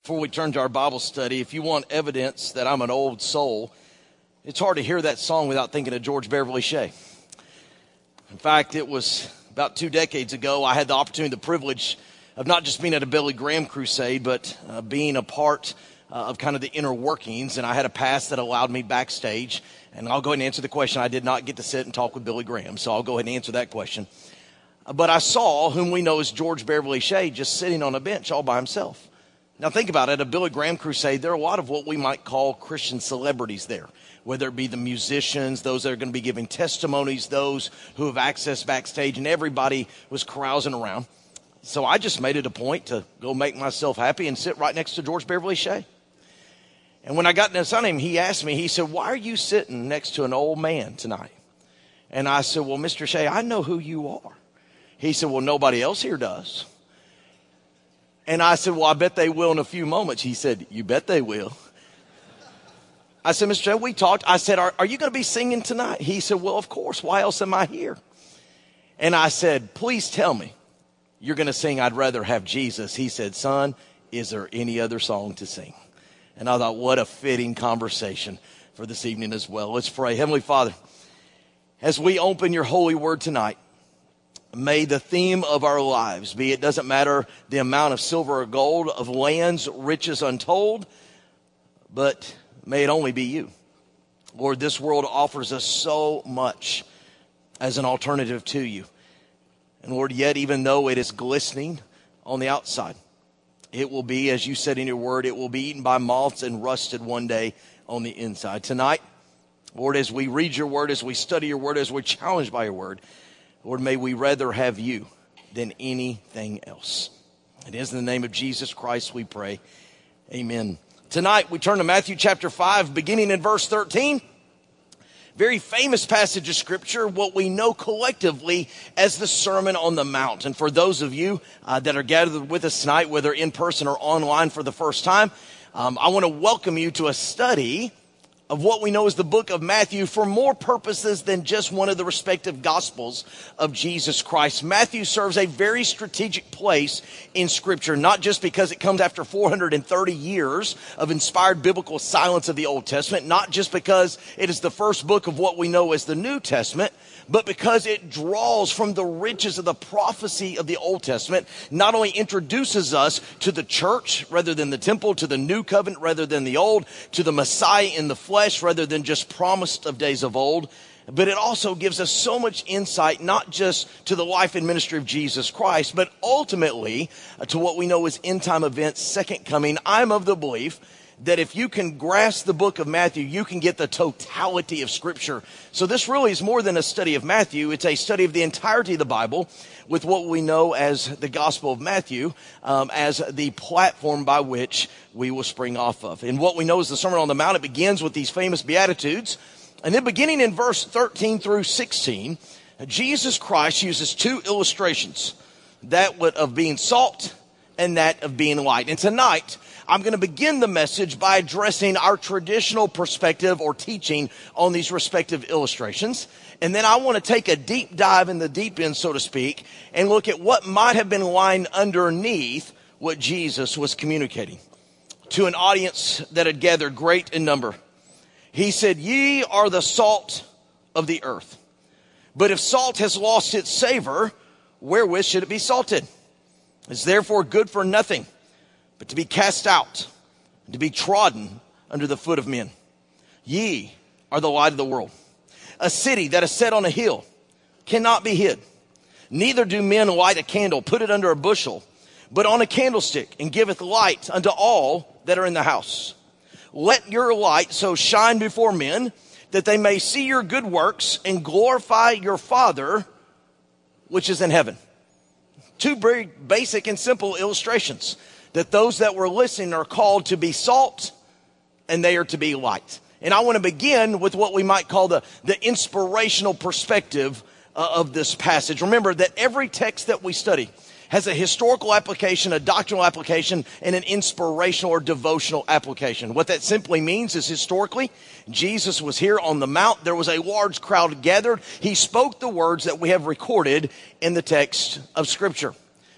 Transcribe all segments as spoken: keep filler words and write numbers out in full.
Before we turn to our Bible study, if you want evidence that I'm an old soul, it's hard to hear that song without thinking of George Beverly Shea. In fact, it was about two decades ago, I had the opportunity, the privilege of not just being at a Billy Graham crusade, but uh, being a part uh, of kind of the inner workings, and I had a pass that allowed me backstage. And I'll go ahead and answer the question. I did not get to sit and talk with Billy Graham, so I'll go ahead and answer that question. But I saw whom we know as George Beverly Shea just sitting on a bench all by himself. Now think about it, at a Billy Graham crusade, there are a lot of what we might call Christian celebrities there, whether it be the musicians, those that are going to be giving testimonies, those who have access backstage, and everybody was carousing around. So I just made it a point to go make myself happy and sit right next to George Beverly Shea. And when I got in front of him, he asked me, he said, "Why are you sitting next to an old man tonight?" And I said, "Well, Mister Shea, I know who you are." He said, "Well, nobody else here does." And I said, "Well, I bet they will in a few moments." He said, "You bet they will." I said, "Mister Shea, we talked." I said, are, are you going to be singing tonight?" He said, "Well, of course. Why else am I here?" And I said, "Please tell me you're going to sing 'I'd Rather Have Jesus.'" He said, "Son, is there any other song to sing?" And I thought, what a fitting conversation for this evening as well. Let's pray. Heavenly Father, as we open your holy word tonight, may the theme of our lives be, it doesn't matter the amount of silver or gold, of lands, riches untold, but may it only be you. Lord, this world offers us so much as an alternative to you. And Lord, yet even though it is glistening on the outside, it will be, as you said in your word, it will be eaten by moths and rusted one day on the inside. Tonight, Lord, as we read your word, as we study your word, as we're challenged by your word, Lord, may we rather have you than anything else. It is in the name of Jesus Christ we pray. Amen. Tonight, we turn to Matthew chapter five, beginning in verse thirteen. Very famous passage of scripture, what we know collectively as the Sermon on the Mount. And for those of you uh, that are gathered with us tonight, whether in person or online for the first time, um, I want to welcome you to a study of what we know as the book of Matthew for more purposes than just one of the respective gospels of Jesus Christ. Matthew serves a very strategic place in scripture, not just because it comes after four hundred thirty years of inspired biblical silence of the Old Testament, not just because it is the first book of what we know as the New Testament, but because it draws from the riches of the prophecy of the Old Testament, not only introduces us to the church rather than the temple, to the new covenant rather than the old, to the Messiah in the flesh rather than just promised of days of old, but it also gives us so much insight, not just to the life and ministry of Jesus Christ, but ultimately to what we know as end time events, second coming. I'm of the belief that if you can grasp the book of Matthew, you can get the totality of scripture. So this really is more than a study of Matthew. It's a study of the entirety of the Bible with what we know as the Gospel of Matthew, um, as the platform by which we will spring off of. And what we know is the Sermon on the Mount. It begins with these famous Beatitudes. And then beginning in verse thirteen through sixteen, Jesus Christ uses two illustrations, that of being salt and that of being light. And tonight, I'm going to begin the message by addressing our traditional perspective or teaching on these respective illustrations. And then I want to take a deep dive in the deep end, so to speak, and look at what might have been lying underneath what Jesus was communicating to an audience that had gathered great in number. He said, "Ye are the salt of the earth. But if salt has lost its savor, wherewith should it be salted? It's therefore good for nothing, but to be cast out, and to be trodden under the foot of men. Ye are the light of the world. A city that is set on a hill cannot be hid. Neither do men light a candle, put it under a bushel, but on a candlestick, and giveth light unto all that are in the house. Let your light so shine before men, that they may see your good works and glorify your Father which is in heaven." Two very basic and simple illustrations, that those that were listening are called to be salt and they are to be light. And I want to begin with what we might call the, the inspirational perspective uh, of this passage. Remember that every text that we study has a historical application, a doctrinal application, and an inspirational or devotional application. What that simply means is historically, Jesus was here on the mount. There was a large crowd gathered. He spoke the words that we have recorded in the text of Scripture.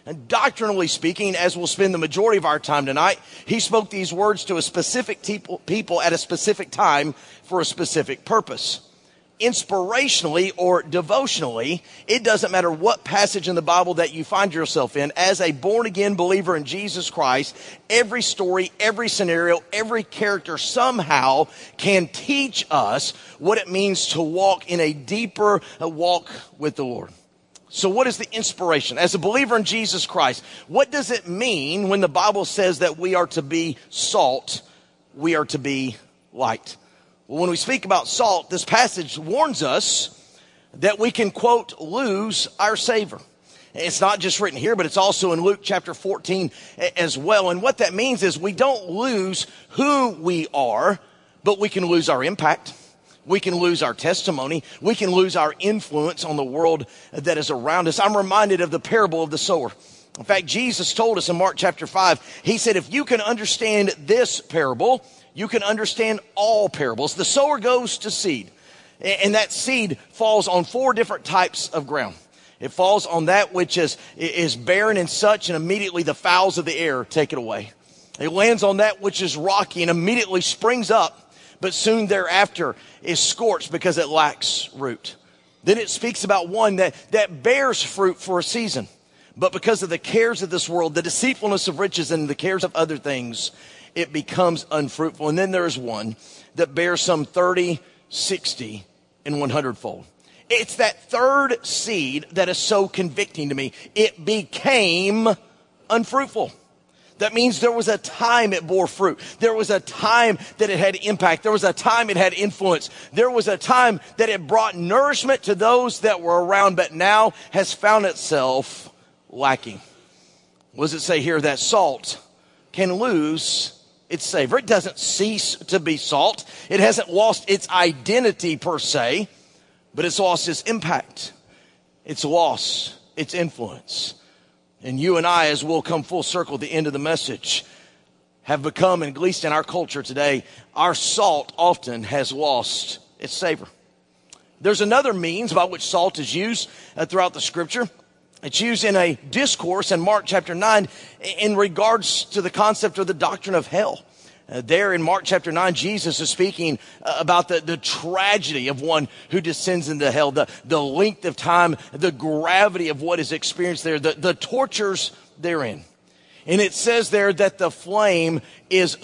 And doctrinally speaking, as we'll spend the majority of our time tonight, he spoke these words to a specific people at a specific time for a specific purpose. Inspirationally or devotionally, it doesn't matter what passage in the Bible that you find yourself in. As a born-again believer in Jesus Christ, every story, every scenario, every character somehow can teach us what it means to walk in a deeper walk with the Lord. So what is the inspiration? As a believer in Jesus Christ, what does it mean when the Bible says that we are to be salt, we are to be light? Well, when we speak about salt, this passage warns us that we can, quote, lose our savor. It's not just written here, but it's also in Luke chapter fourteen as well. And what that means is we don't lose who we are, but we can lose our impact. We can lose our testimony. We can lose our influence on the world that is around us. I'm reminded of the parable of the sower. In fact, Jesus told us in Mark chapter five, he said, if you can understand this parable, you can understand all parables. The sower goes to seed, and that seed falls on four different types of ground. It falls on that which is, is barren and such, and immediately the fowls of the air take it away. It lands on that which is rocky and immediately springs up, but soon thereafter is scorched because it lacks root. Then it speaks about one that, that bears fruit for a season, but because of the cares of this world, the deceitfulness of riches and the cares of other things, it becomes unfruitful. And then there's one that bears some thirty, sixty, and one hundred fold. It's that third seed that is so convicting to me. It became unfruitful. That means there was a time it bore fruit. There was a time that it had impact. There was a time it had influence. There was a time that it brought nourishment to those that were around, but now has found itself lacking. What does it say here? That salt can lose its savor. It doesn't cease to be salt. It hasn't lost its identity per se, but it's lost its impact. It's lost its influence. And you and I, as we'll come full circle at the end of the message, have become, and at least in our culture today, our salt often has lost its savor. There's another means by which salt is used uh, throughout the scripture. It's used in a discourse in Mark chapter nine in regards to the concept of the doctrine of hell. Uh, there in Mark chapter nine, Jesus is speaking uh, about the, the tragedy of one who descends into hell, the, the length of time, the gravity of what is experienced there, the, the tortures therein. And it says there that the flame is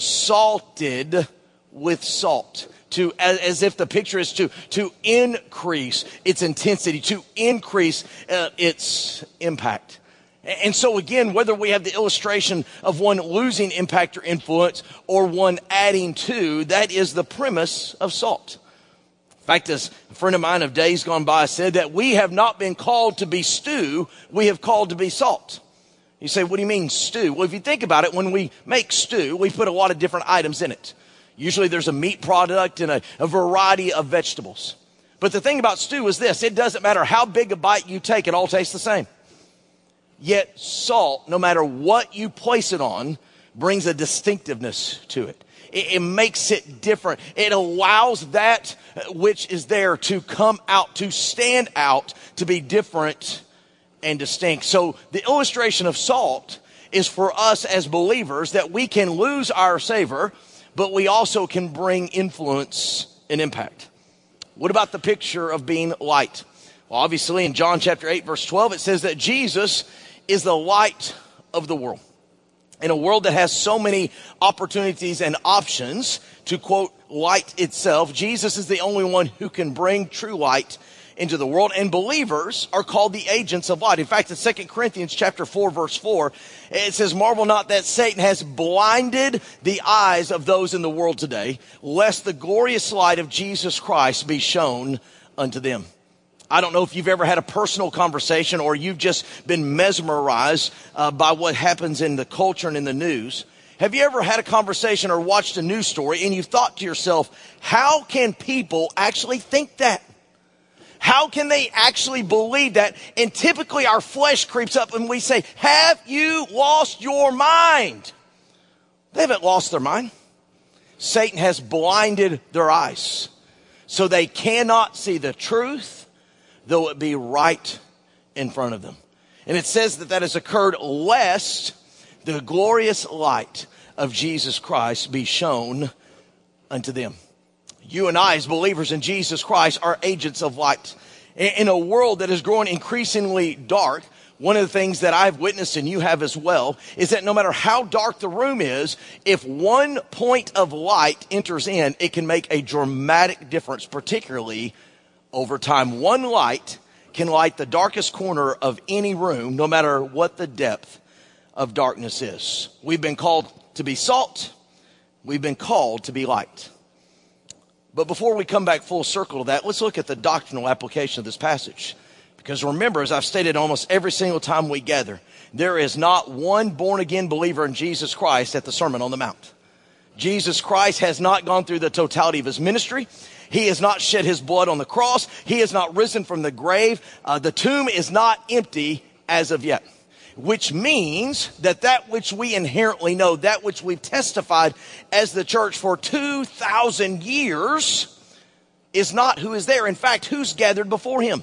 salted with salt. To, as, as if the picture is to, to increase its intensity, to increase uh, its impact. And so again, whether we have the illustration of one losing impact or influence or one adding to, that is the premise of salt. In fact, as a friend of mine of days gone by said, that we have not been called to be stew, we have called to be salt. You say, what do you mean stew? Well, if you think about it, when we make stew, we put a lot of different items in it. Usually there's a meat product and a, a variety of vegetables. But the thing about stew is this, it doesn't matter how big a bite you take, it all tastes the same. Yet salt, no matter what you place it on, brings a distinctiveness to it. It, it makes it different. It allows that which is there to come out, to stand out, to be different and distinct. So the illustration of salt is for us as believers that we can lose our savor, but we also can bring influence and impact. What about the picture of being light? Well, obviously in John chapter eight, verse twelve, it says that Jesus is the light of the world. In a world that has so many opportunities and options to, quote, light itself, Jesus is the only one who can bring true light into the world, and believers are called the agents of light. In fact, in Second Corinthians chapter four, verse four, it says, marvel not that Satan has blinded the eyes of those in the world today, lest the glorious light of Jesus Christ be shown unto them. I don't know if you've ever had a personal conversation or you've just been mesmerized uh, by what happens in the culture and in the news. Have you ever had a conversation or watched a news story and you thought to yourself, how can people actually think that? How can they actually believe that? And typically our flesh creeps up and we say, have you lost your mind? They haven't lost their mind. Satan has blinded their eyes so they cannot see the truth, though it be right in front of them. And it says that that has occurred lest the glorious light of Jesus Christ be shown unto them. You and I, as believers in Jesus Christ, are agents of light. In a world that is growing increasingly dark, one of the things that I've witnessed, and you have as well, is that no matter how dark the room is, if one point of light enters in, it can make a dramatic difference, particularly over time. One light can light the darkest corner of any room, no matter what the depth of darkness is. We've been called to be salt. We've been called to be light. But before we come back full circle to that, let's look at the doctrinal application of this passage. Because remember, as I've stated almost every single time we gather, there is not one born-again believer in Jesus Christ at the Sermon on the Mount. Jesus Christ has not gone through the totality of his ministry. He has not shed his blood on the cross. He has not risen from the grave. Uh, the tomb is not empty as of yet. Which means that that which we inherently know, that which we've testified as the church for two thousand years, is not who is there. In fact, who's gathered before him?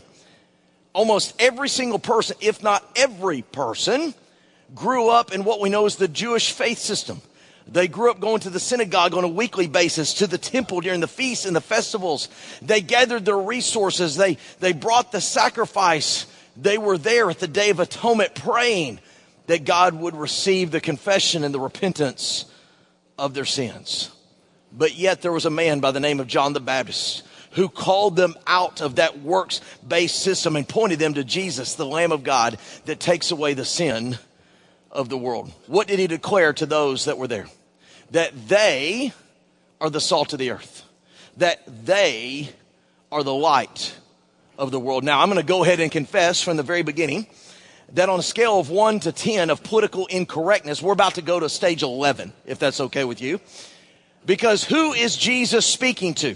Almost every single person, if not every person, grew up in what we know as the Jewish faith system. They grew up going to the synagogue on a weekly basis, to the temple during the feasts and the festivals. They gathered their resources. They, they brought the sacrifice. They were there at the Day of Atonement praying that God would receive the confession and the repentance of their sins. But yet there was a man by the name of John the Baptist who called them out of that works-based system and pointed them to Jesus, the Lamb of God that takes away the sin of the world. What did he declare to those that were there? That they are the salt of the earth. That they are the light of the world. Now, I'm going to go ahead and confess from the very beginning that on a scale of one to ten of political incorrectness, we're about to go to stage eleven, if that's okay with you. Because who is Jesus speaking to?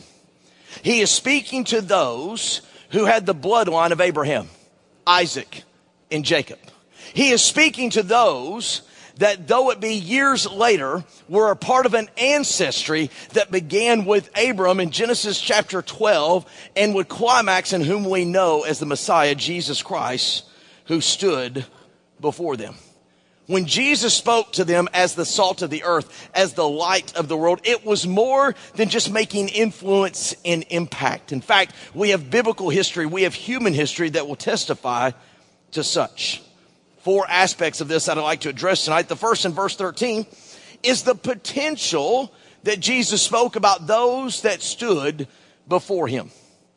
He is speaking to those who had the bloodline of Abraham, Isaac, and Jacob. He is speaking to those that, though it be years later, were a part of an ancestry that began with Abram in Genesis chapter twelve and would climax in whom we know as the Messiah, Jesus Christ, who stood before them. When Jesus spoke to them as the salt of the earth, as the light of the world, it was more than just making influence and impact. In fact, we have biblical history, we have human history that will testify to such. Four aspects of this that I'd like to address tonight. The first, in verse thirteen, is the potential that Jesus spoke about those that stood before him,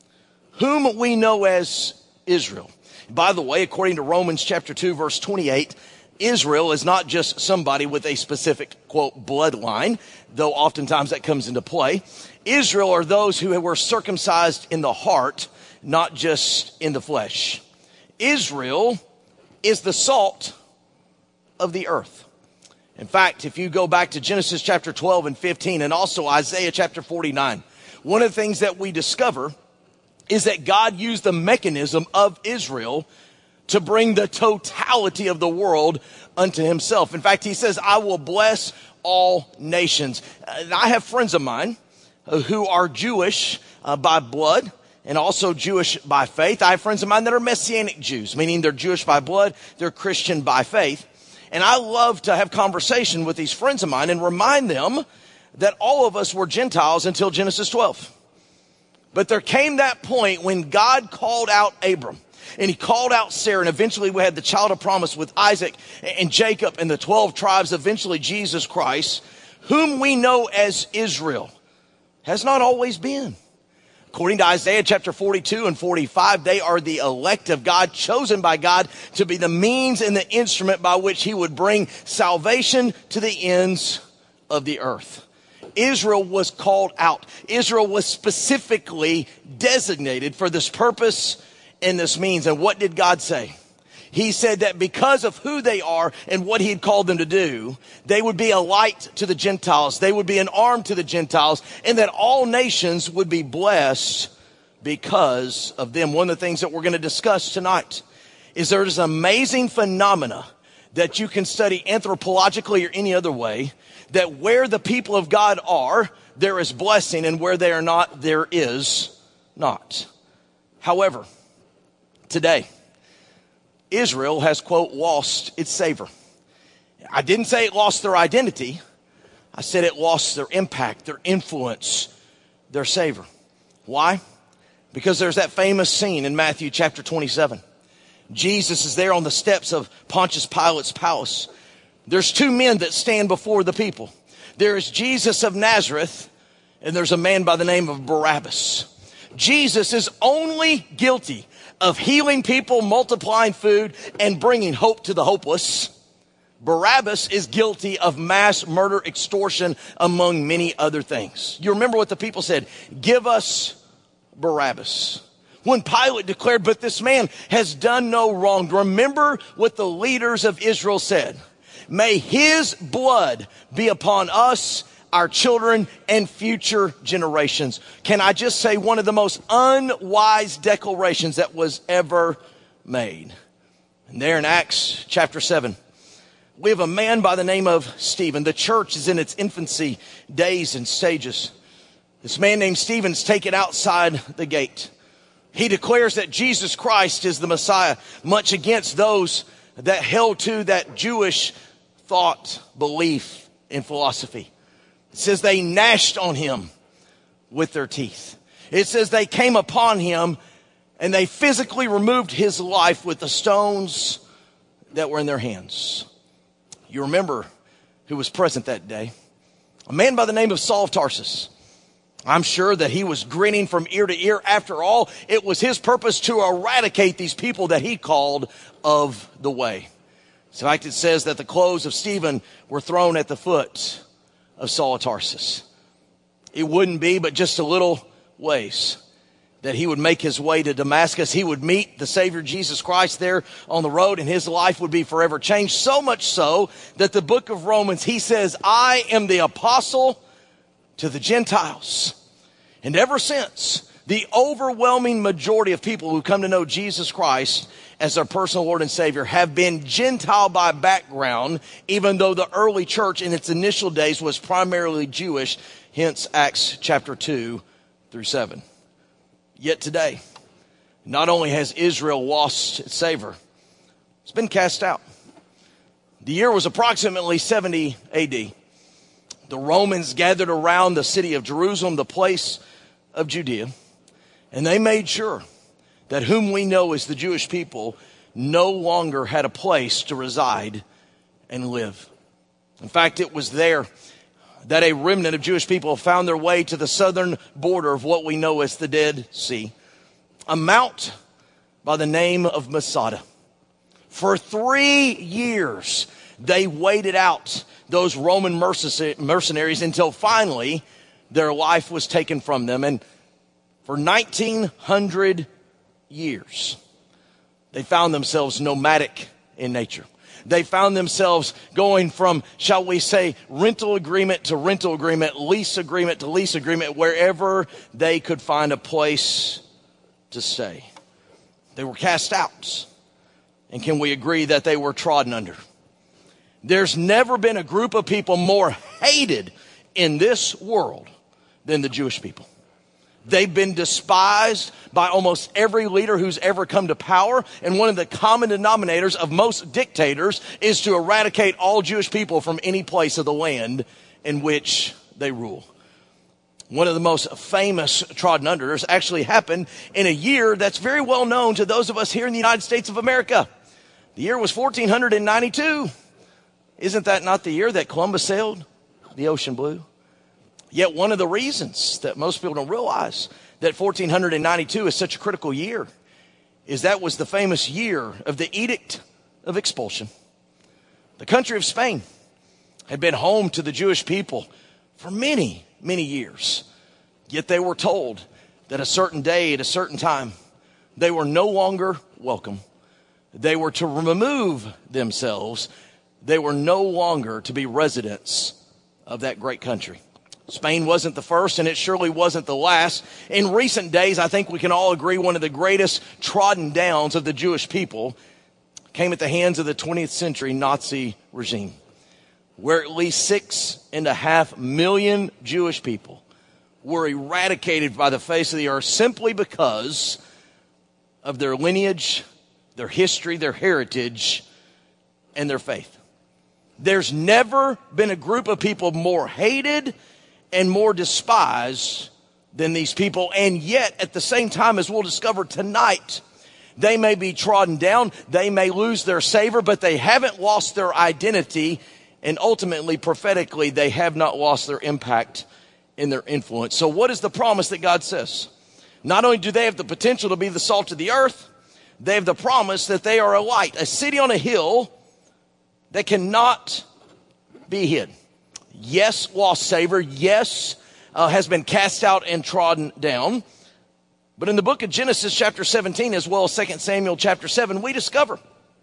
whom we know as Israel. By the way, according to Romans chapter two, verse twenty-eight, Israel is not just somebody with a specific, quote, bloodline, though oftentimes that comes into play. Israel are those who were circumcised in the heart, not just in the flesh. Israel is the salt of the earth. In fact, if you go back to Genesis chapter twelve and fifteen and also Isaiah chapter forty-nine, one of the things that we discover is that God used the mechanism of Israel to bring the totality of the world unto himself. In fact, he says, I will bless all nations. And I have friends of mine who are Jewish uh, by blood and also Jewish by faith. I have friends of mine that are Messianic Jews, meaning they're Jewish by blood, they're Christian by faith. And I love to have conversation with these friends of mine and remind them that all of us were Gentiles until Genesis twelve. But there came that point when God called out Abram. And he called out Sarah, and eventually we had the child of promise with Isaac and Jacob and the twelve tribes, eventually Jesus Christ, whom we know as Israel, has not always been. According to Isaiah chapter forty-two and forty-five, they are the elect of God, chosen by God to be the means and the instrument by which he would bring salvation to the ends of the earth. Israel was called out. Israel was specifically designated for this purpose and this means. And what did God say? He said that because of who they are and what he had called them to do, they would be a light to the Gentiles. They would be an arm to the Gentiles, and that all nations would be blessed because of them. One of the things that we're going to discuss tonight is there is an amazing phenomena that you can study anthropologically or any other way, that where the people of God are, there is blessing, and where they are not, there is not. However, today, Israel has, quote, lost its savor. I didn't say it lost their identity. I said it lost their impact, their influence, their savor. Why? Because there's that famous scene in Matthew chapter twenty-seven. Jesus is there on the steps of Pontius Pilate's palace. There's two men that stand before the people. There is Jesus of Nazareth, and there's a man by the name of Barabbas. Jesus is only guilty of healing people, multiplying food, and bringing hope to the hopeless. Barabbas is guilty of mass murder, extortion, among many other things. You remember what the people said? Give us Barabbas. When Pilate declared, but this man has done no wrong, remember what the leaders of Israel said. May his blood be upon us, our children, and future generations. Can I just say one of the most unwise declarations that was ever made? And there in Acts chapter seven, we have a man by the name of Stephen. The church is in its infancy days and stages. This man named Stephen is taken outside the gate. He declares that Jesus Christ is the Messiah, much against those that held to that Jewish thought, belief, and philosophy. It says they gnashed on him with their teeth. It says they came upon him and they physically removed his life with the stones that were in their hands. You remember who was present that day? A man by the name of Saul of Tarsus. I'm sure that he was grinning from ear to ear. After all, it was his purpose to eradicate these people that he called of the way. In fact, it says that the clothes of Stephen were thrown at the foot of Saul of Tarsus. It wouldn't be but just a little ways that he would make his way to Damascus. He would meet the Savior Jesus Christ there on the road, and his life would be forever changed. So much so that the book of Romans, he says, I am the apostle to the Gentiles. And ever since, the overwhelming majority of people who come to know Jesus Christ as their personal Lord and Savior have been Gentile by background, even though the early church in its initial days was primarily Jewish, hence Acts chapter two through seven. Yet today, not only has Israel lost its savor, it's been cast out. The year was approximately seventy A D. The Romans gathered around the city of Jerusalem, the place of Judea, and they made sure that whom we know as the Jewish people no longer had a place to reside and live. In fact, it was there that a remnant of Jewish people found their way to the southern border of what we know as the Dead Sea, a mount by the name of Masada. For three years, they waited out those Roman mercenaries until finally their life was taken from them. And for nineteen hundred years, they found themselves nomadic in nature. They found themselves going from, shall we say, rental agreement to rental agreement, lease agreement to lease agreement, wherever they could find a place to stay. They were cast out. And can we agree that they were trodden under? There's never been a group of people more hated in this world than the Jewish people. They've been despised by almost every leader who's ever come to power. And one of the common denominators of most dictators is to eradicate all Jewish people from any place of the land in which they rule. One of the most famous trodden unders actually happened in a year that's very well known to those of us here in the United States of America. The year was fourteen ninety-two. Isn't that not the year that Columbus sailed the ocean blue? Yet one of the reasons that most people don't realize that fourteen ninety-two is such a critical year is that was the famous year of the Edict of Expulsion. The country of Spain had been home to the Jewish people for many, many years. Yet they were told that a certain day at a certain time, they were no longer welcome. They were to remove themselves. They were no longer to be residents of that great country. Spain wasn't the first, and it surely wasn't the last. In recent days, I think we can all agree one of the greatest trodden downs of the Jewish people came at the hands of the twentieth century Nazi regime, where at least six and a half million Jewish people were eradicated by the face of the earth simply because of their lineage, their history, their heritage, and their faith. There's never been a group of people more hated and more despised than these people. And yet, at the same time, as we'll discover tonight, they may be trodden down, they may lose their savor, but they haven't lost their identity. And ultimately, prophetically, they have not lost their impact and their influence. So what is the promise that God says? Not only do they have the potential to be the salt of the earth, they have the promise that they are a light, a city on a hill that cannot be hid. Yes, lost savor. Yes, uh, has been cast out and trodden down. But in the book of Genesis chapter seventeen, as well as Second Samuel chapter seven, we discover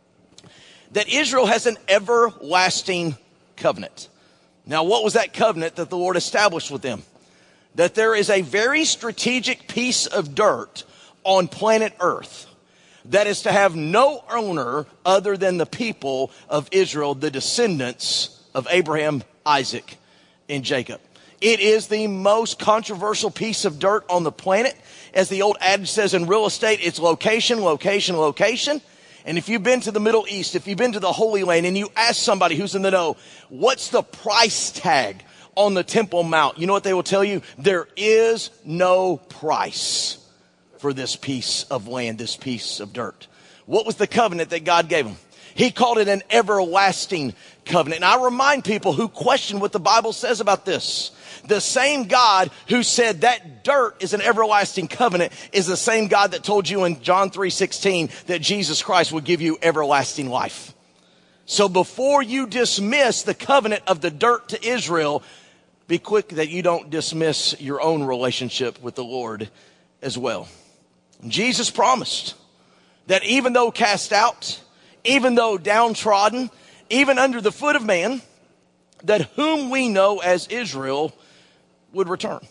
that Israel has an everlasting covenant. Now, what was that covenant that the Lord established with them? That there is a very strategic piece of dirt on planet Earth that is to have no owner other than the people of Israel, the descendants of Abraham, Isaac, and Jacob. It is the most controversial piece of dirt on the planet. As the old adage says in real estate, it's location, location, location. And if you've been to the Middle East, if you've been to the Holy Land, and you ask somebody who's in the know, what's the price tag on the Temple Mount? You know what they will tell you? There is no price for this piece of land, this piece of dirt. What was the covenant that God gave them? He called it an everlasting covenant. And I remind people who question what the Bible says about this. The same God who said that dirt is an everlasting covenant is the same God that told you in John three sixteen that Jesus Christ would give you everlasting life. So before you dismiss the covenant of the dirt to Israel, be quick that you don't dismiss your own relationship with the Lord as well. Jesus promised that even though cast out, even though downtrodden, even under the foot of man, that whom we know as Israel would return.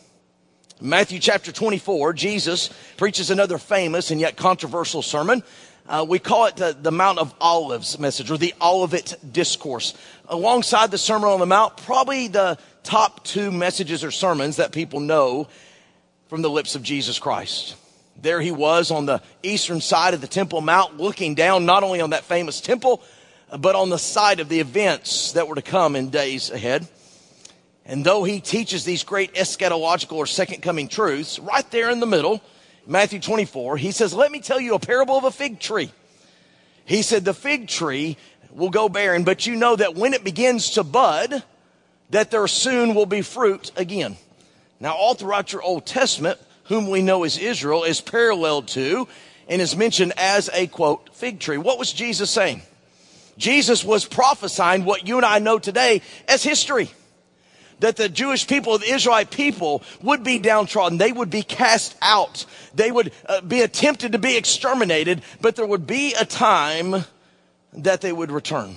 In Matthew chapter twenty-four, Jesus preaches another famous and yet controversial sermon. Uh, we call it the, the Mount of Olives message, or the Olivet Discourse. Alongside the Sermon on the Mount, probably the top two messages or sermons that people know from the lips of Jesus Christ. There he was on the eastern side of the Temple Mount, looking down not only on that famous temple, but on the side of the events that were to come in days ahead. And though he teaches these great eschatological or second coming truths, right there in the middle, Matthew twenty-four, he says, let me tell you a parable of a fig tree. He said, the fig tree will go barren, but you know that when it begins to bud, that there soon will be fruit again. Now, all throughout your Old Testament, whom we know as Israel, is paralleled to and is mentioned as a, quote, fig tree. What was Jesus saying? Jesus was prophesying what you and I know today as history. That the Jewish people, the Israelite people, would be downtrodden. They would be cast out. They would uh, be attempted to be exterminated, but there would be a time that they would return.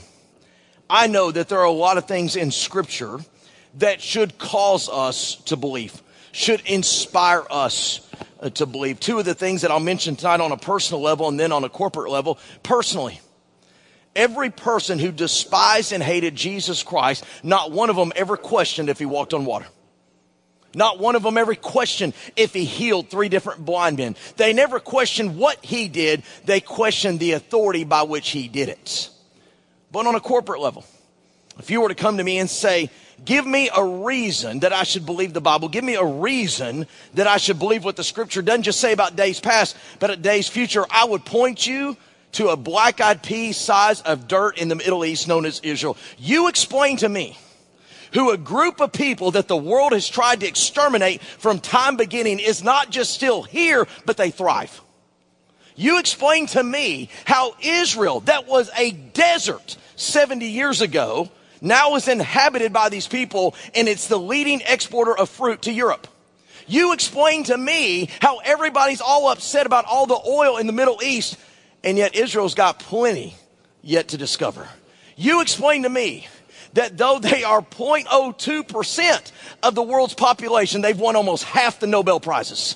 I know that there are a lot of things in Scripture that should cause us to believe, should inspire us uh, to believe. Two of the things that I'll mention tonight on a personal level and then on a corporate level. Personally, every person who despised and hated Jesus Christ, not one of them ever questioned if he walked on water. Not one of them ever questioned if he healed three different blind men. They never questioned what he did. They questioned the authority by which he did it. But on a corporate level, if you were to come to me and say, give me a reason that I should believe the Bible. Give me a reason that I should believe what the Scripture doesn't just say about days past, but at days future. I would point you to a black-eyed pea size of dirt in the Middle East known as Israel. You explain to me who a group of people that the world has tried to exterminate from time beginning is not just still here, but they thrive. You explain to me how Israel, that was a desert seventy years ago, now is inhabited by these people, and it's the leading exporter of fruit to Europe. You explain to me how everybody's all upset about all the oil in the Middle East, and yet Israel's got plenty yet to discover. You explain to me that though they are zero point zero two percent of the world's population, they've won almost half the Nobel Prizes.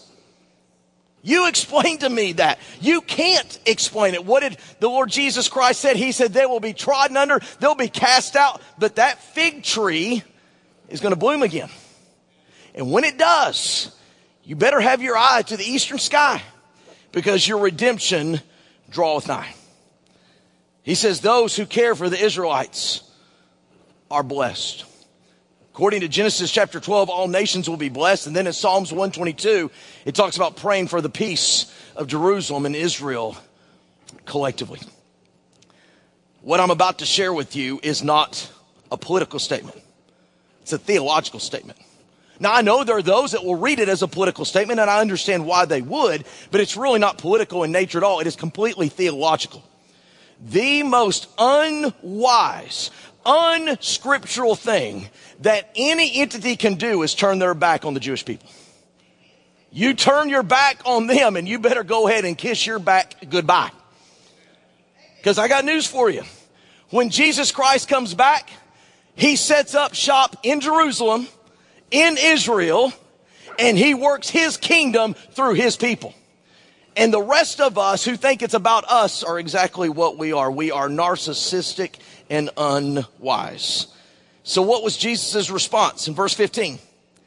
You explain to me that. You can't explain it. What did the Lord Jesus Christ said? He said they will be trodden under, they'll be cast out, but that fig tree is going to bloom again. And when it does, you better have your eye to the eastern sky, because your redemption draweth nigh. He says those who care for the Israelites are blessed. According to Genesis chapter twelve, all nations will be blessed. And then in Psalms one twenty-two, it talks about praying for the peace of Jerusalem and Israel collectively. What I'm about to share with you is not a political statement. It's a theological statement. Now, I know there are those that will read it as a political statement, and I understand why they would, but it's really not political in nature at all. It is completely theological. The most unwise, unscriptural thing that any entity can do is turn their back on the Jewish people. You turn your back on them, and you better go ahead and kiss your back goodbye. Because I got news for you. When Jesus Christ comes back, he sets up shop in Jerusalem, in Israel, and he works his kingdom through his people. And the rest of us who think it's about us are exactly what we are. We are narcissistic and unwise. So what was Jesus' response in verse fifteen?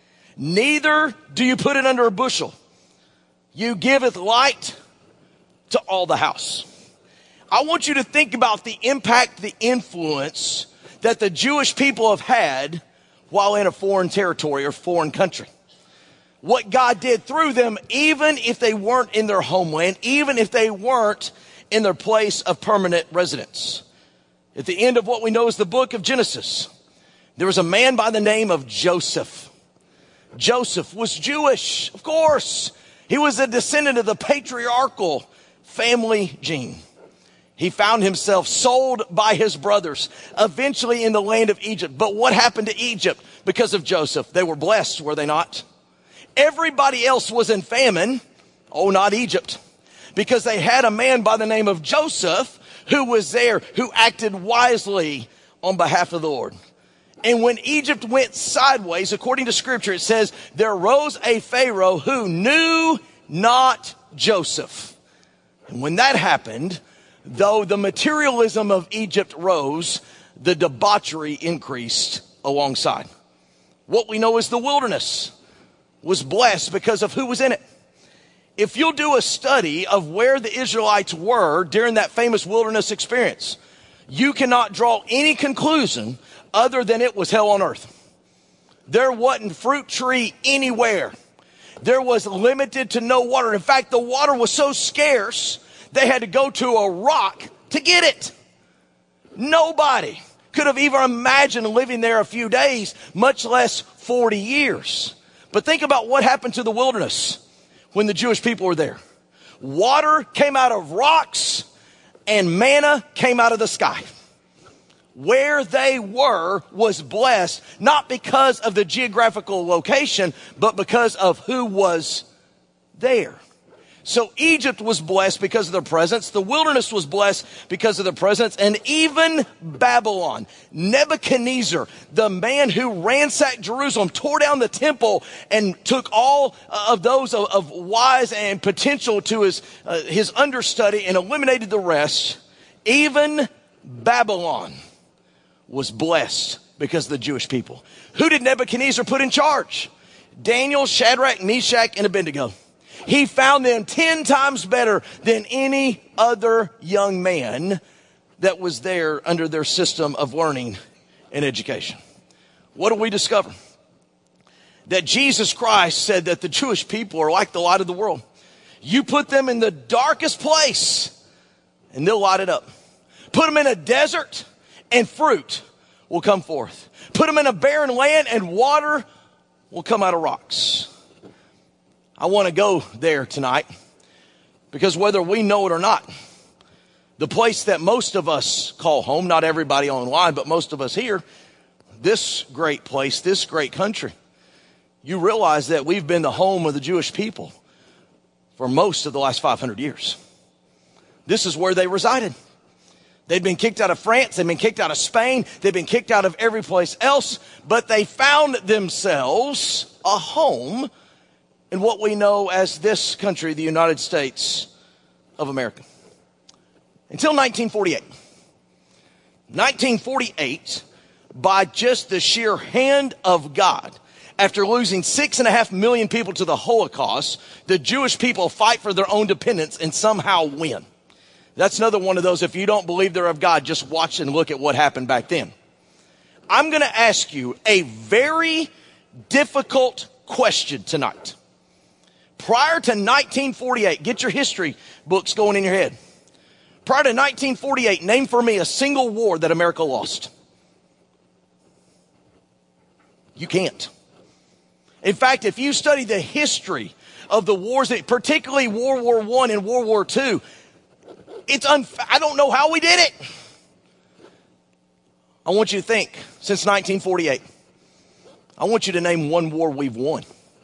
Neither do you put it under a bushel. You giveth light to all the house. I want you to think about the impact, the influence that the Jewish people have had while in a foreign territory or foreign country. What God did through them, even if they weren't in their homeland, even if they weren't in their place of permanent residence. At the end of what we know as the book of Genesis, there was a man by the name of Joseph. Joseph was Jewish, of course. He was a descendant of the patriarchal family gene. He found himself sold by his brothers, eventually in the land of Egypt. But what happened to Egypt because of Joseph? They were blessed, were they not? Everybody else was in famine. Oh, not Egypt. Because they had a man by the name of Joseph who was there, who acted wisely on behalf of the Lord. And when Egypt went sideways, according to scripture, it says, there arose a Pharaoh who knew not Joseph. And when that happened, though the materialism of Egypt rose, the debauchery increased alongside. What we know is the wilderness was blessed because of who was in it. If you'll do a study of where the Israelites were during that famous wilderness experience, you cannot draw any conclusion other than it was hell on earth. There wasn't fruit tree anywhere. There was limited to no water. In fact, the water was so scarce, they had to go to a rock to get it. Nobody could have even imagined living there a few days, much less forty years. But think about what happened to the wilderness when the Jewish people were there. Water came out of rocks and manna came out of the sky. Where they were was blessed, not because of the geographical location, but because of who was there. So Egypt was blessed because of their presence. The wilderness was blessed because of their presence. And even Babylon, Nebuchadnezzar, the man who ransacked Jerusalem, tore down the temple and took all of those of, of wise and potential to his, uh, his understudy and eliminated the rest. Even Babylon was blessed because of the Jewish people. Who did Nebuchadnezzar put in charge? Daniel, Shadrach, Meshach, and Abednego. He found them ten times better than any other young man that was there under their system of learning and education. What do we discover? That Jesus Christ said that the Jewish people are like the light of the world. You put them in the darkest place and they'll light it up. Put them in a desert and fruit will come forth. Put them in a barren land and water will come out of rocks. I want to go there tonight because whether we know it or not, the place that most of us call home, not everybody online, but most of us here, this great place, this great country, you realize that we've been the home of the Jewish people for most of the last five hundred years. This is where they resided. They'd been kicked out of France. They'd been kicked out of Spain. They'd been kicked out of every place else, but they found themselves a home in what we know as this country, the United States of America. Until nineteen forty-eight. nineteen forty-eight, by just the sheer hand of God, after losing six and a half million people to the Holocaust, the Jewish people fight for their own independence and somehow win. That's another one of those, if you don't believe they're of God, just watch and look at what happened back then. I'm going to ask you a very difficult question tonight. Prior to nineteen forty-eight, get your history books going in your head. Prior to nineteen forty-eight, name for me a single war that America lost. You can't. In fact, if you study the history of the wars, that, particularly World War One and World War Two, it's unf- I don't know how we did it. I want you to think, since nineteen forty-eight, I want you to name one war we've won.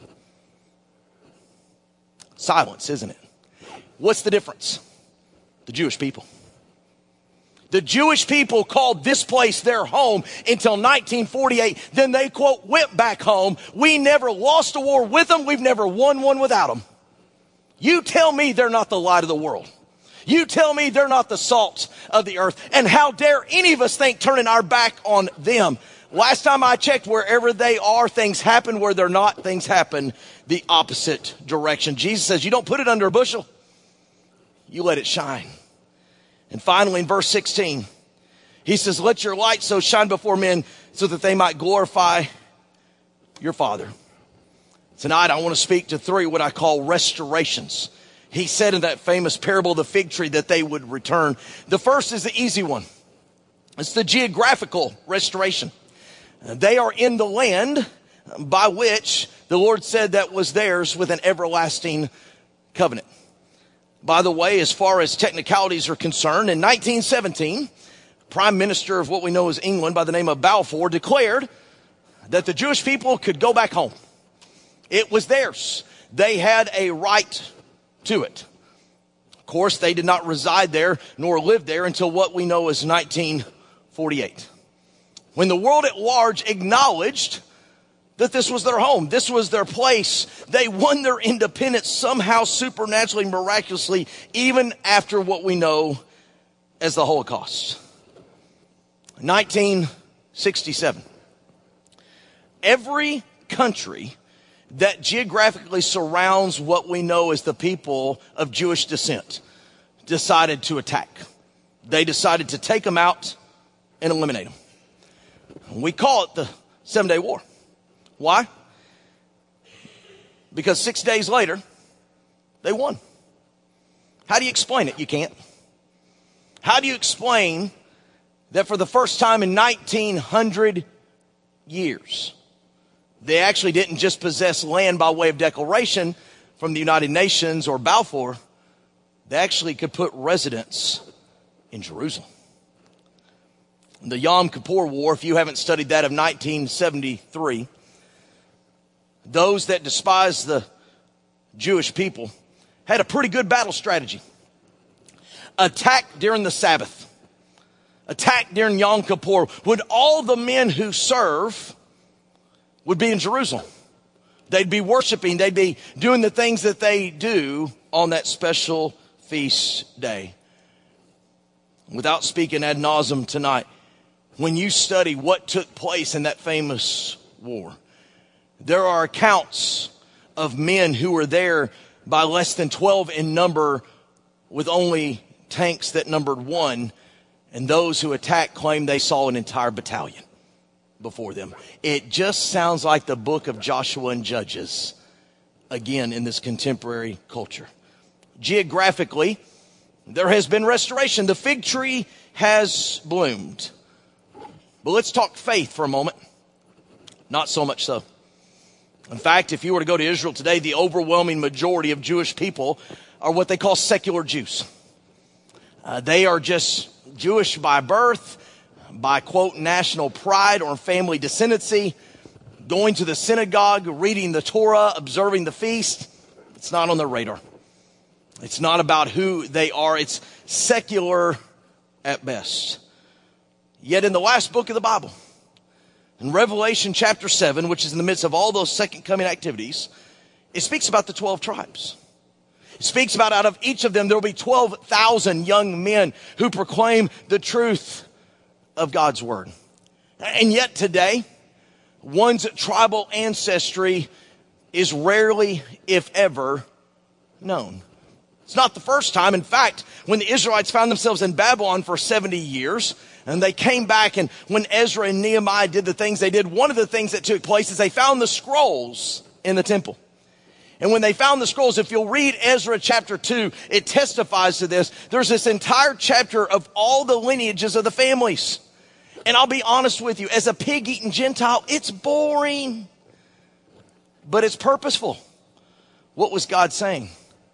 Silence, isn't it? What's the difference? The Jewish people. The Jewish people called this place their home until nineteen forty-eight. Then they, quote, went back home. We never lost a war with them. We've never won one without them. You tell me they're not the light of the world. You tell me they're not the salt of the earth. And how dare any of us think turning our back on them? Last time I checked, wherever they are, things happen. Where they're not, things happen the opposite direction. Jesus says, you don't put it under a bushel. You let it shine. And finally, in verse sixteen, he says, let your light so shine before men so that they might glorify your Father. Tonight, I want to speak to three what I call restorations. He said in that famous parable of the fig tree that they would return. The first is the easy one. It's the geographical restoration. They are in the land by which the Lord said that was theirs with an everlasting covenant. By the way, as far as technicalities are concerned, in nineteen seventeen, Prime Minister of what we know as England by the name of Balfour declared that the Jewish people could go back home. It was theirs. They had a right to it. Of course, they did not reside there nor live there until what we know as nineteen forty-eight. When the world at large acknowledged that this was their home, this was their place, they won their independence somehow supernaturally, miraculously, even after what we know as the Holocaust. nineteen sixty-seven. Every country that geographically surrounds what we know as the people of Jewish descent decided to attack. They decided to take them out and eliminate them. We call it the Seven-Day War. Why? Because six days later, they won. How do you explain it? You can't. How do you explain that for the first time in nineteen hundred years, they actually didn't just possess land by way of declaration from the United Nations or Balfour. They actually could put residence in Jerusalem. The Yom Kippur War, if you haven't studied that, of nineteen seventy-three, those that despised the Jewish people had a pretty good battle strategy. Attack during the Sabbath. Attack during Yom Kippur. Would all the men who serve would be in Jerusalem. They'd be worshiping. They'd be doing the things that they do on that special feast day. Without speaking ad nauseum tonight, when you study what took place in that famous war, there are accounts of men who were there by less than twelve in number with only tanks that numbered one. And those who attacked claimed they saw an entire battalion before them. It just sounds like the book of Joshua and Judges, again, in this contemporary culture. Geographically, there has been restoration. The fig tree has bloomed. But let's talk faith for a moment. Not so much so. In fact, if you were to go to Israel today, the overwhelming majority of Jewish people are what they call secular Jews. Uh, they are just Jewish by birth, by, quote, national pride or family descendancy, going to the synagogue, reading the Torah, observing the feast. It's not on their radar. It's not about who they are. It's secular at best. Yet in the last book of the Bible, in Revelation chapter seven, which is in the midst of all those second coming activities, it speaks about the twelve tribes. It speaks about out of each of them, there will be twelve thousand young men who proclaim the truth of God's word. And yet today, one's tribal ancestry is rarely, if ever, known. It's not the first time. In fact, when the Israelites found themselves in Babylon for seventy years, and they came back, and when Ezra and Nehemiah did the things they did, one of the things that took place is they found the scrolls in the temple. And when they found the scrolls, if you'll read Ezra chapter two, it testifies to this. There's this entire chapter of all the lineages of the families. And I'll be honest with you, as a pig-eating Gentile, it's boring, but it's purposeful. What was God saying?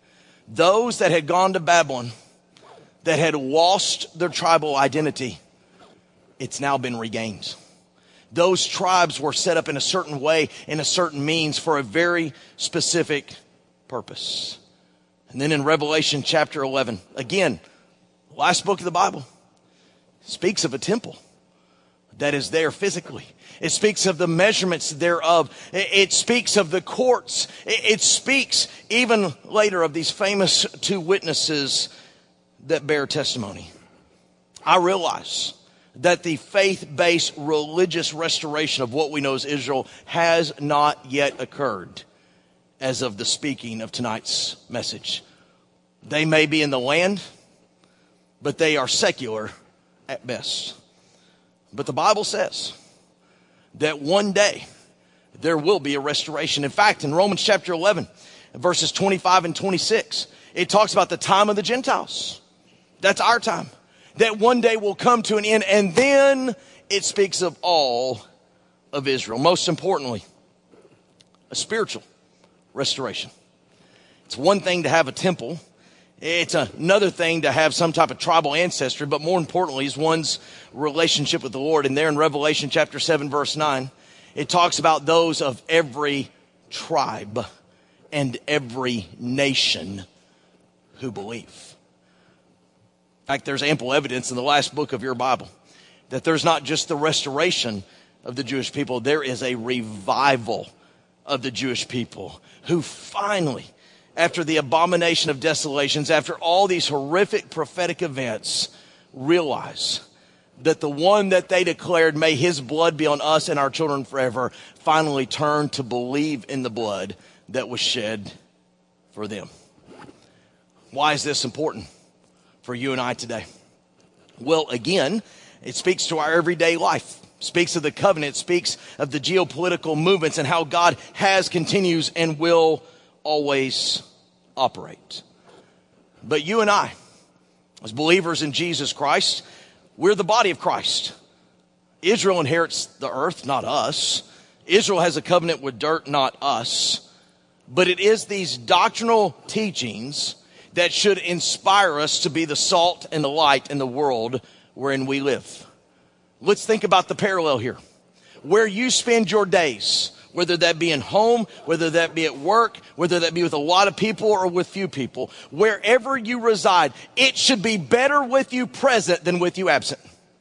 Those that had gone to Babylon, that had lost their tribal identity, it's now been regained. Those tribes were set up in a certain way, in a certain means, for a very specific purpose. And then in Revelation chapter eleven, again, last book of the Bible, speaks of a temple that is there physically. It speaks of the measurements thereof. It speaks of the courts. It speaks even later of these famous two witnesses that bear testimony. I realize that the faith-based religious restoration of what we know as Israel has not yet occurred as of the speaking of tonight's message. They may be in the land, but they are secular at best. But the Bible says that one day there will be a restoration. In fact, in Romans chapter eleven, verses twenty-five and twenty-six, it talks about the time of the Gentiles. That's our time. That one day will come to an end, and then it speaks of all of Israel. Most importantly, a spiritual restoration. It's one thing to have a temple. It's another thing to have some type of tribal ancestry, but more importantly is one's relationship with the Lord. And there in Revelation chapter seven, verse nine, it talks about those of every tribe and every nation who believe. In fact, there's ample evidence in the last book of your Bible that there's not just the restoration of the Jewish people, there is a revival of the Jewish people who finally, after the abomination of desolations, after all these horrific prophetic events, realize that the one that they declared, may his blood be on us and our children forever, finally turned to believe in the blood that was shed for them. Why is this important for you and I today? Well, again, it speaks to our everyday life. It speaks of the covenant. It speaks of the geopolitical movements and how God has, continues, and will always operate. But you and I, as believers in Jesus Christ, we're the body of Christ. Israel inherits the earth, not us. Israel has a covenant with dirt, not us. But it is these doctrinal teachings that should inspire us to be the salt and the light in the world wherein we live. Let's think about the parallel here. Where you spend your days, whether that be in home, whether that be at work, whether that be with a lot of people or with few people, wherever you reside, it should be better with you present than with you absent.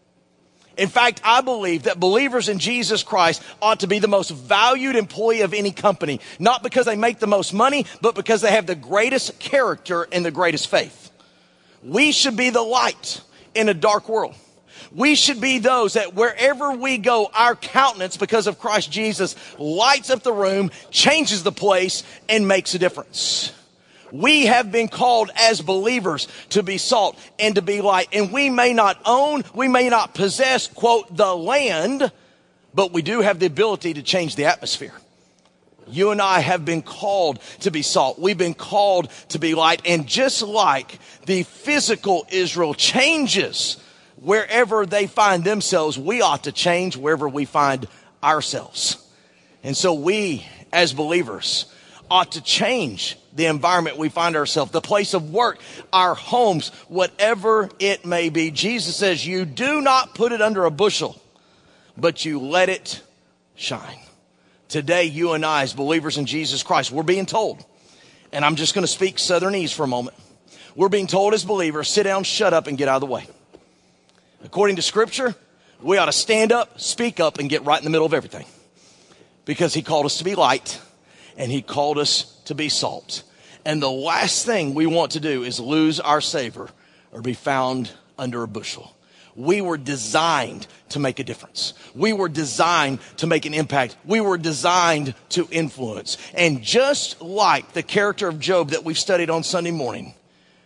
In fact, I believe that believers in Jesus Christ ought to be the most valued employee of any company, not because they make the most money, but because they have the greatest character and the greatest faith. We should be the light in a dark world. We should be those that wherever we go, our countenance, because of Christ Jesus, lights up the room, changes the place, and makes a difference. We have been called as believers to be salt and to be light. And we may not own, we may not possess, quote, the land, but we do have the ability to change the atmosphere. You and I have been called to be salt. We've been called to be light. And just like the physical Israel changes wherever they find themselves, we ought to change wherever we find ourselves. And so we, as believers, ought to change the environment we find ourselves, the place of work, our homes, whatever it may be. Jesus says, you do not put it under a bushel, but you let it shine. Today, you and I, as believers in Jesus Christ, we're being told, and I'm just going to speak Southernese for a moment. We're being told as believers, sit down, shut up, and get out of the way. According to Scripture, we ought to stand up, speak up, and get right in the middle of everything. Because he called us to be light, and he called us to be salt. And the last thing we want to do is lose our savor or be found under a bushel. We were designed to make a difference. We were designed to make an impact. We were designed to influence. And just like the character of Job that we've studied on Sunday morning,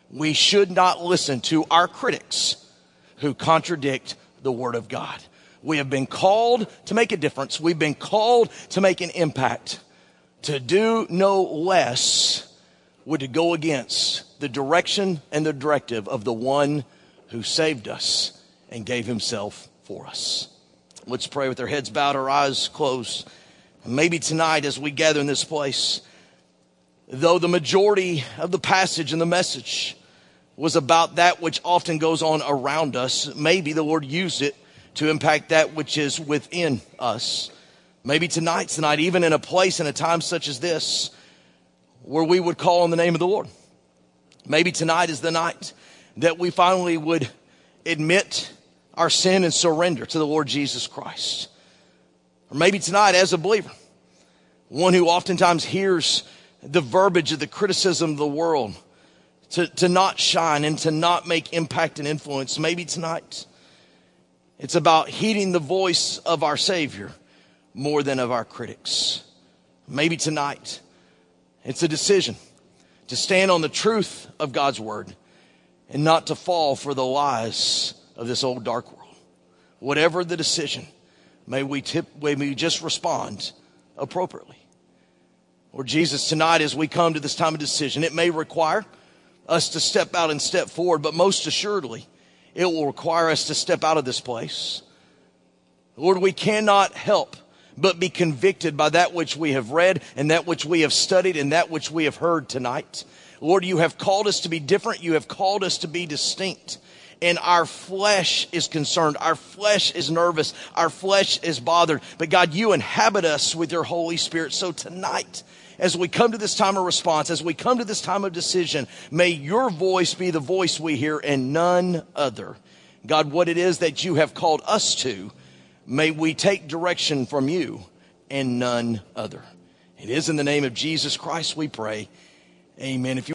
We should not listen to our critics who contradict the Word of God. We have been called to make a difference. We've been called to make an impact. To do no less would to go against the direction and the directive of the one who saved us and gave himself for us. Let's pray with our heads bowed, our eyes closed. And maybe tonight as we gather in this place, though the majority of the passage and the message was about that which often goes on around us, maybe the Lord used it to impact that which is within us. Maybe tonight's the night, even in a place and a time such as this, where we would call on the name of the Lord. Maybe tonight is the night that we finally would admit our sin and surrender to the Lord Jesus Christ. Or maybe tonight as a believer, one who oftentimes hears the verbiage of the criticism of the world, to, to not shine and to not make impact and influence. Maybe tonight it's about heeding the voice of our Savior more than of our critics. Maybe tonight it's a decision to stand on the truth of God's word and not to fall for the lies of this old dark world. Whatever the decision, may we, tip, may we just respond appropriately. Lord Jesus, tonight as we come to this time of decision, it may require us to step out and step forward, but most assuredly, it will require us to step out of this place. Lord, we cannot help but be convicted by that which we have read and that which we have studied and that which we have heard tonight. Lord, you have called us to be different. You have called us to be distinct. And our flesh is concerned. Our flesh is nervous. Our flesh is bothered. But God, you inhabit us with your Holy Spirit. So tonight, as we come to this time of response, as we come to this time of decision, may your voice be the voice we hear and none other. God, what it is that you have called us to, may we take direction from you and none other. It is in the name of Jesus Christ we pray. Amen. If you